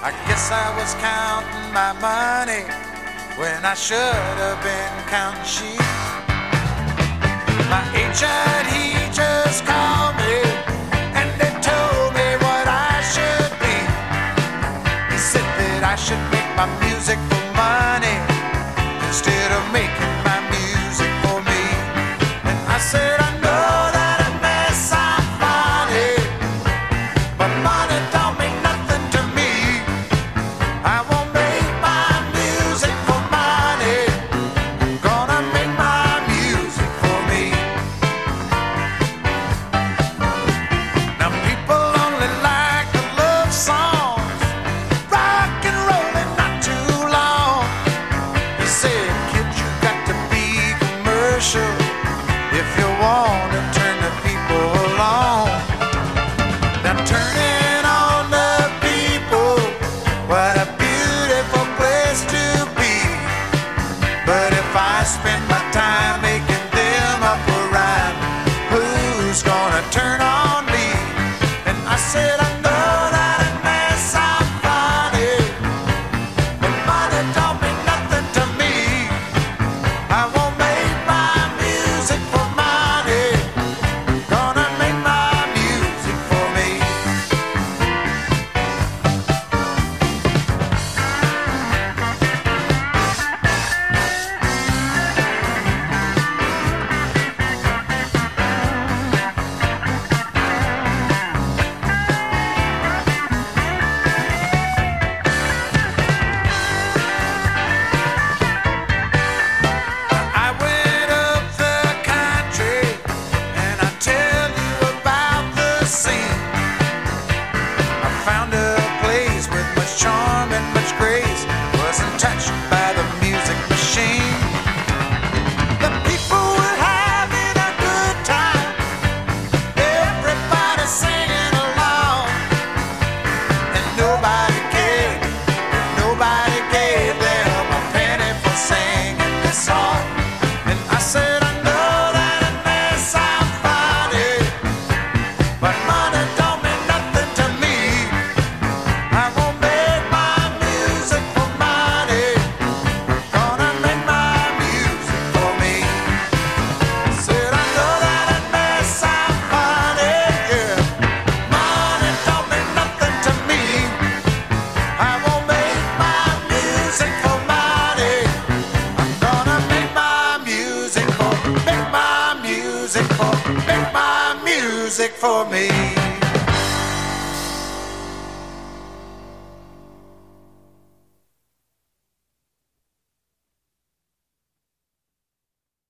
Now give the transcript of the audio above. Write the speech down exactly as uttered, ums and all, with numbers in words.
I guess I was counting my money when I should have been counting sheep. My agent, he just called me and they told me what I should be. He said that I should make my music for money instead of making my music for me. And I said, I know that it may sound funny, but money don't mean nothing to me. I won't make my music for money. I'm gonna make my music for me. Now people only like the love songs, rock and rollin' not too long. He said, kid, you got to be commercial if you want to turn the people along. Now turning on the people, what a beautiful place to be. But if I spend my time making them up a rhyme, who's gonna turn on me? And I said, I know that it may sound funny, but money don't mean nothing to me. I won't make my music for money. Gonna make my music for me. I went up the country and I tell you about the scene. I found a place with much charm and much grace, wasn't touched by the music machine. The people were having a good time, everybody singing along, and nobody cared, nobody gave them a penny for singing this song. And I said, I know that it may sound funny, but money don't mean nothing to me. I won't make my music for money. Gonna make my music for me. Said, I know that it may sound funny, yeah. Money don't mean nothing to me. I won't make my music for money. I'm gonna make my music for, make my music for, make my music for me.